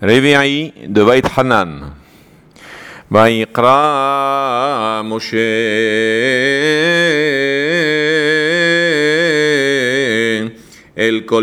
רביעי דבית חנן. ויקרא משה אל כל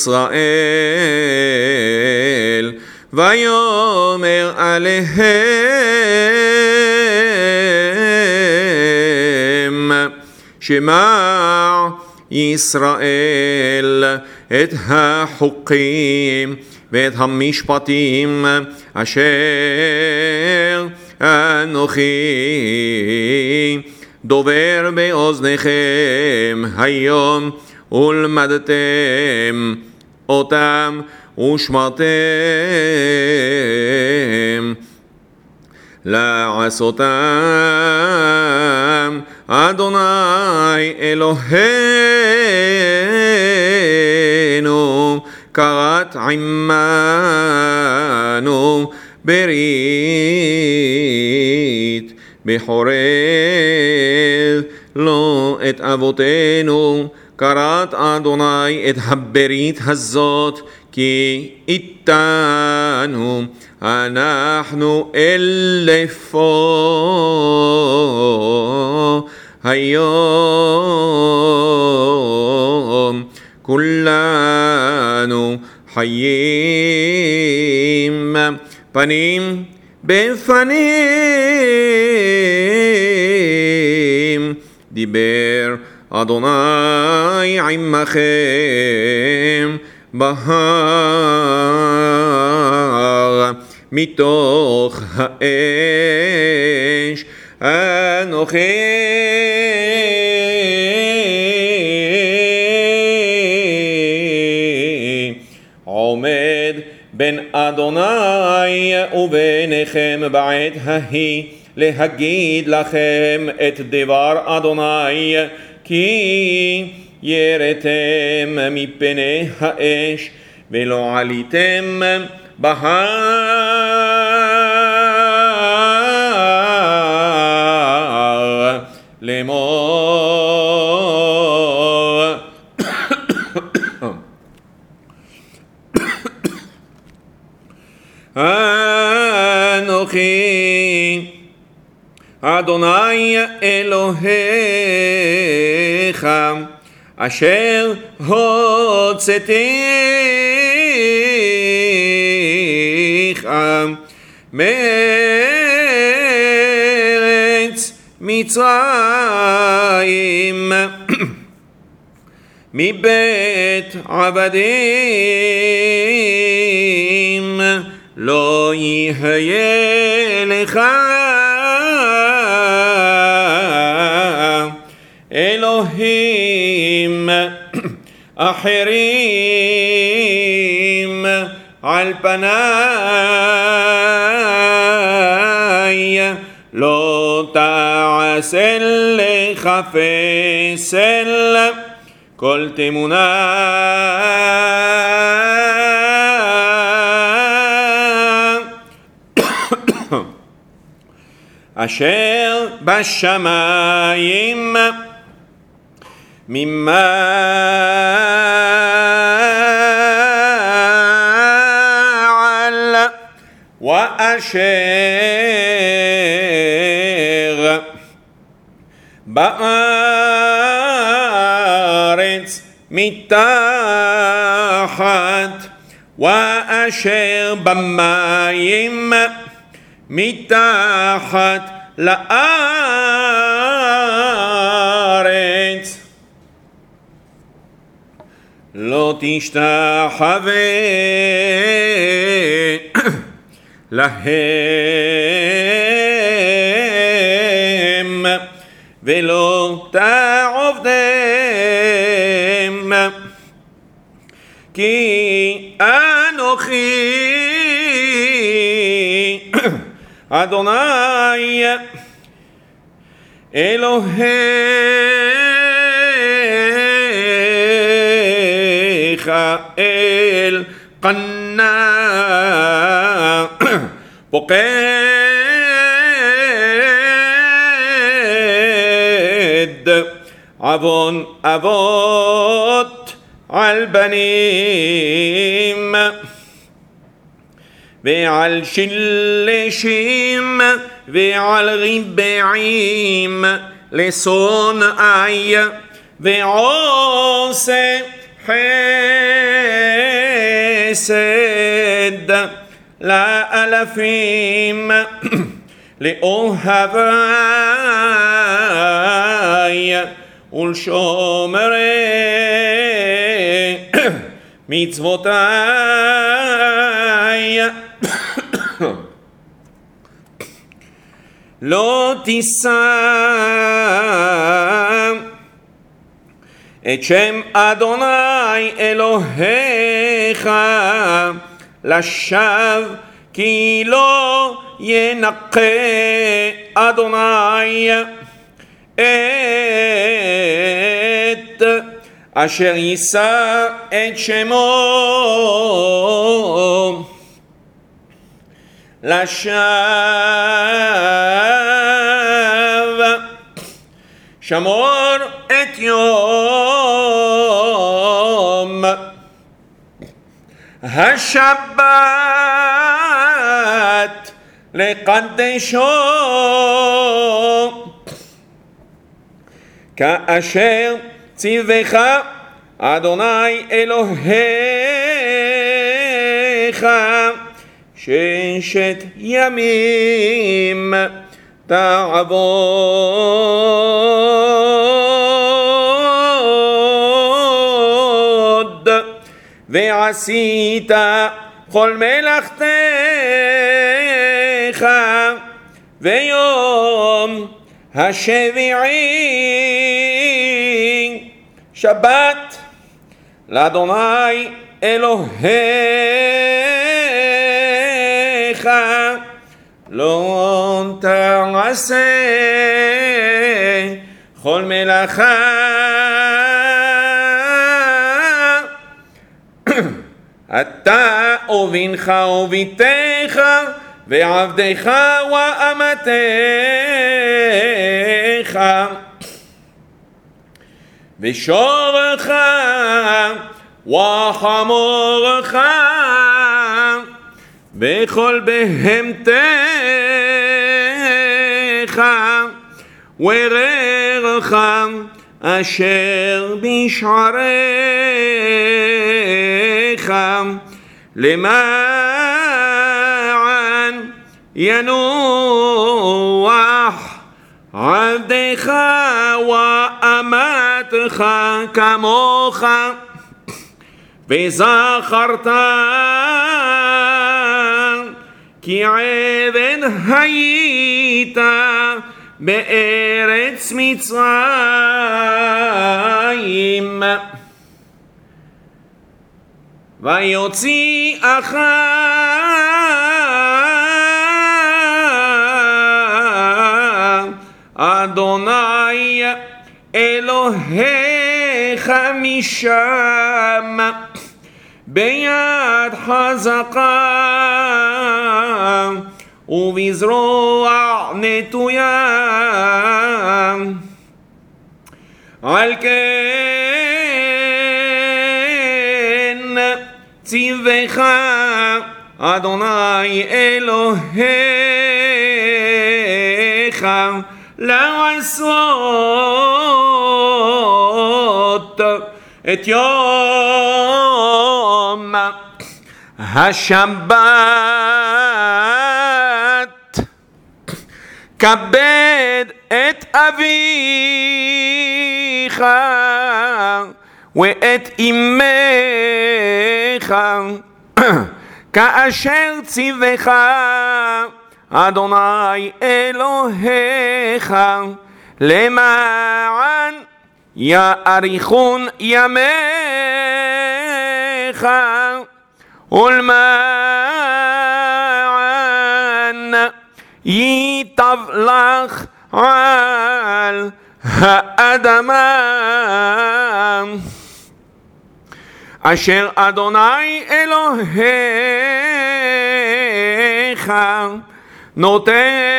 ישראל ויאמר עליהם שמע ישראל את החוקים ואת המשפטים אשר אנוכי דובר באוזניכם היום ולמדתם אותם ושמרתם לעשותם. אדוני אלוהינו כרת עמנו ברית בחורב לא את אבותינו כרת אדוני את הברית הזאת כי איתנו אנחנו אלפו היום כולנו חיים פנים בפנים דיבר אדוני עמכם בהר מתוך האש אנוכי עומד בין אדוני וביניכם בעת ההיא להגיד לכם את דבר אדוני כי יראתם מפני האש ולא עליתם בהר לאמור אנוכי אדוני אלוהיך אשר הוצאתיך מארץ מצרים מבית עבדים לא יהיה לך אלוהים אחרים על פניי לא תעשה לך פסל כל תמונה אשר בשמיים ממעל ואשר בארץ מתחת ואשר במים מתחת לארץ לא תשתחווה להם ולא תעבדם כי אנוכי אדוני אלוהיך אל קנה פוקד עוון אבות על בנים ועל שלשים ועל ריבעים לשונאי ועושה חסד לאלפים לאוהבי ולשומרי מצוותי. לא תישא את שם אדוני אלוהיך לשווא, כי לא ינקה אדוני את אשר יישא את שמו לשווא. שמור את יום השבת לקדשו, כאשר ציווך אדוני אלוהיך 6 ימים תעבוד ועשית כל מלאכתך, ויום השביעי שבת לאדוני אלוהיך, לא תעשה כל מלאכה אתה ובנך וביתך ועבדך ואמתך ושורך וחמורך וכל בהמתך ורעך אשר בשעריך, למען ינוח עבדך ואמתך כמוך, וזכרת כי עבד היית בארץ מצרים, ויוציאך אדוני אלוהיך משם ביד חזקה ובזרוע נטויה. על כן ציווך אדוני אלוהיך לעשות את יום השבת, כבד את אביך ואת אמך כאשר ציווך אדוני אלוהיך, למען יאריכון ימיך ולמען ייטב לך על האדמה אשר אדוני אלוהיך נותן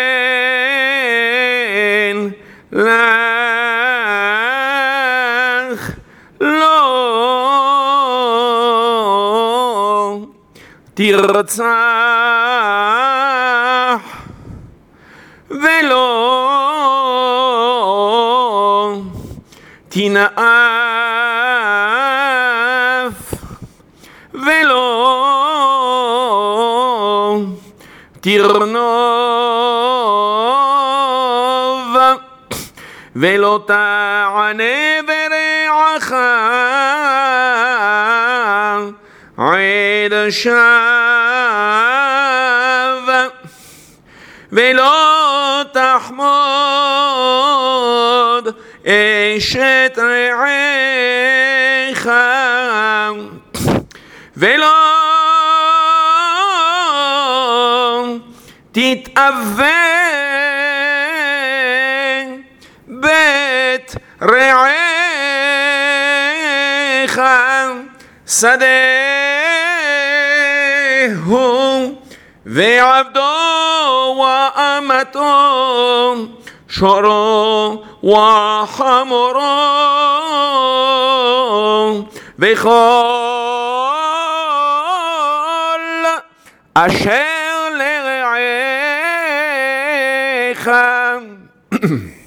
לך. לא תרצה תרצח ולא תנאף ולא תרנוב ולא תענה ברעך עד שווא ולא תחמוד אשת רעך ולא תתאווה בית רעך שדהו ועבדו ואמתו שורו וחמורו וכל אשר לרעך